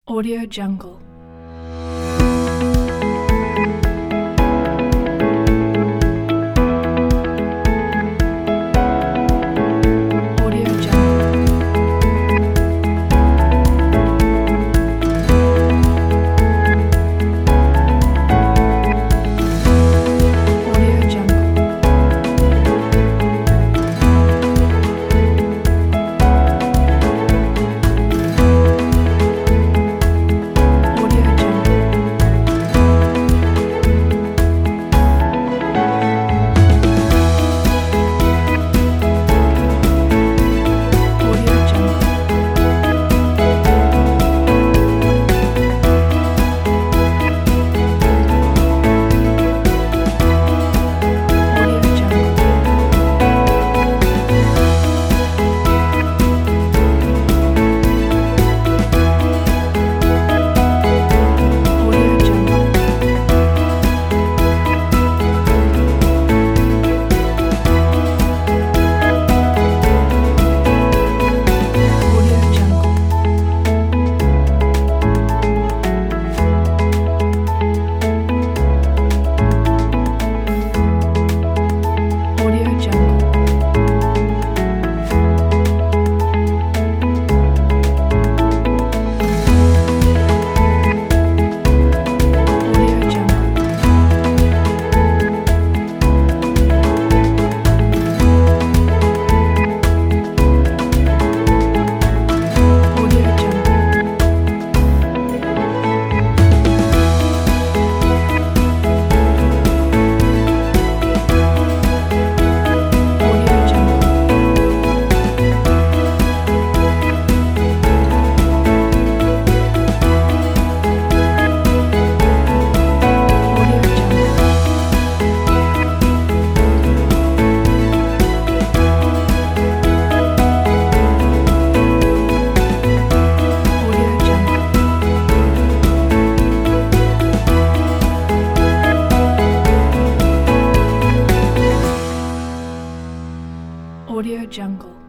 Audio Jungle. Audio Jungle. Audio Jungle. Audio Jungle. Audio Jungle. Audio Jungle. Audio Jungle. Audio Jungle. Audio Jungle. Audio Jungle. Audio Jungle. Audio Jungle. Audio Jungle. Audio Jungle. Audio Jungle.